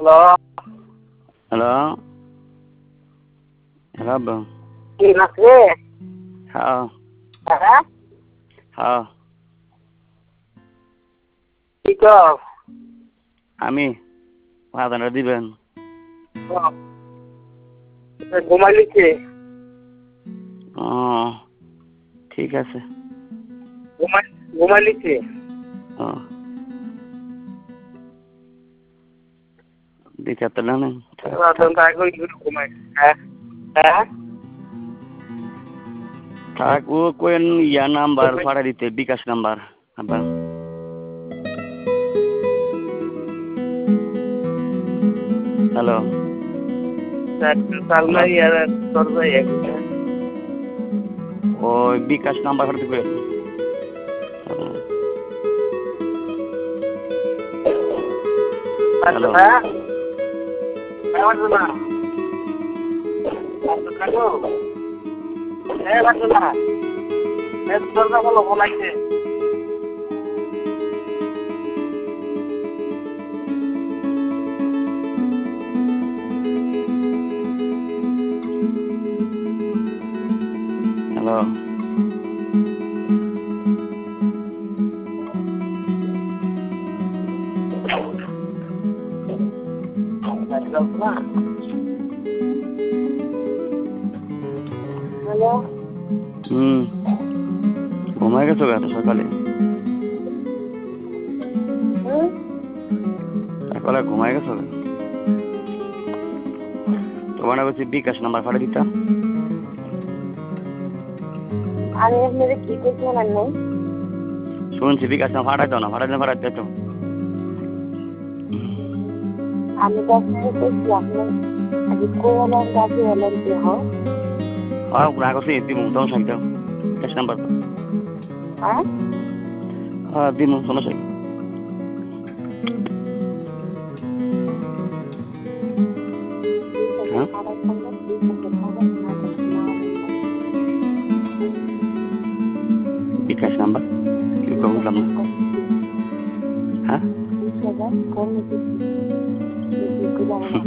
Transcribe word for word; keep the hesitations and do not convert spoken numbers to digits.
Halo. Halo. Halo, Bang. Iya, Mas Wi. Halo. Hah? Halo. Iko. Ami. Wadan দিবেন Oh. ঘুমাইলিছে ও ঠিক আছে ঘুমাই ঘুমাইলিছে ও দিকে তো না রাতন তাই কই ঘুমাই হ্যাঁ হ্যাঁ থাক ও কোন ইয়া নাম্বার ফাড়া দিতে বিকাশ নাম্বার আব্বা হ্যালো সালমা ইয়ার করবে একটা ওই বিকাশ নাম্বার ফাড়া দিতে হ্যালো হ্যাঁ কেমন না হ্যালো হ্যাঁ বাচ্চা এ দরজা বলো বলাইছে হ্যালো হ্যালো হুম ঘুমাই গেছো এত সকালে সকালে ঘুমাই গেছো তোমার বলছি বিকাশ নাম্বার ফাড়া দিতা আমি আপনাদের কি করতে না নাই শুনছি বিকাশ নাম্বার ফাড়াই দাও না ফাড়াই দাও ফাড়াই দাও আমি তো আপনাকে কইছি আপনি আজ কোরআনের কাছে এলেন কি হয় হ্যাঁ রাগ আছে দিমু দাও সাই দাও বিকাশ নাম্বার হ্যাঁ হ্যাঁ দিমু সমস্যা হ্যাঁ বিকাশ নাম্বার কি বুঝলাম না হ্যাঁ